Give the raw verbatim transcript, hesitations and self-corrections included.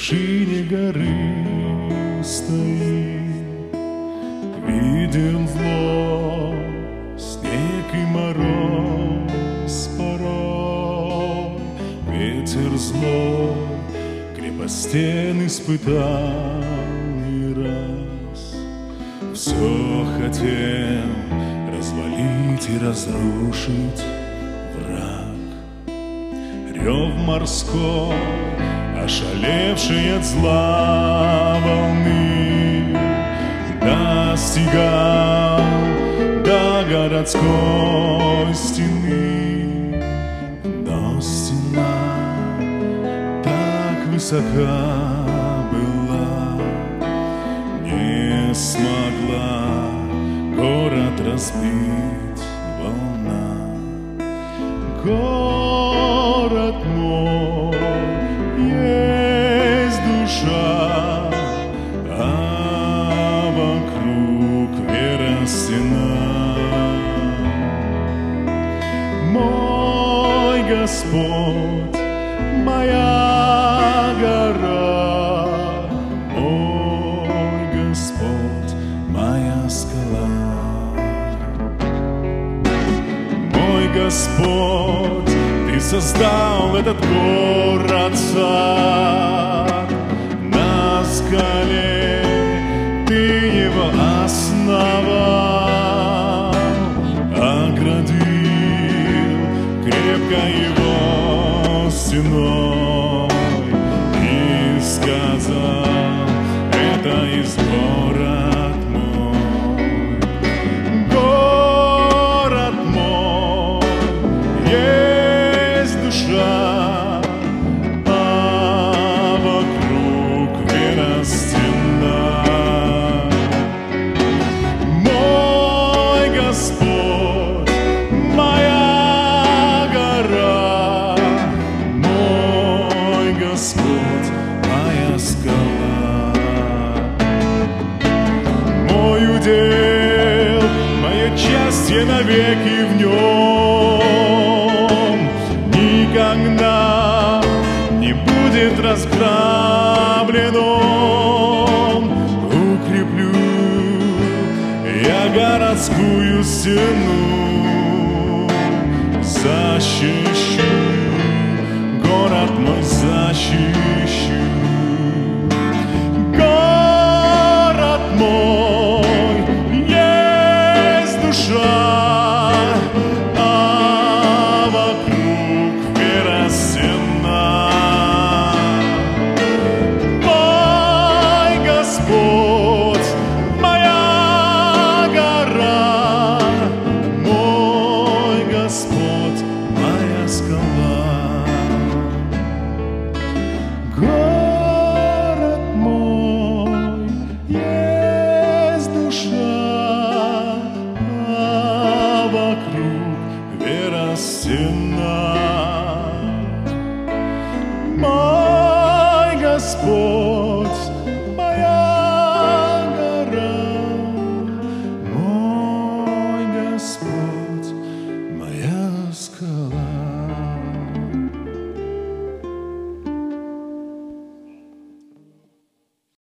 вершине горы стоит, виден зло, снег и мороз порой, ветер зло, крепостен испытал не раз. Все хотел развалить и разрушить враг. Рев морской, ошалевший от зла волны, достигал до городской стены. Но стена так высока была, не смогла город разбить волна. Город мой, есть душа, а вокруг вера стена. Мой Господь, моя гора, мой Господь, моя скала. Мой Господь, Ты создал этот город сад, на скале Ты его основал, оградил крепко его стеной и сказал: это есть город мой. Город мой, есть душа, а вокруг вера стена. Мой Господь, моя гора, мой Господь, моя скала. Мой удел, мое счастье навеки в нем, никогда не будет разграблен он. Укреплю я городскую стену, защищу город мой, защищу. Город мой, есть душа, а вокруг вера стена. Мой Господь, моя гора, мой Господь, моя скала. Город мой, есть душа, а вокруг вера стена. Мой Господь, моя гора, мой Господь.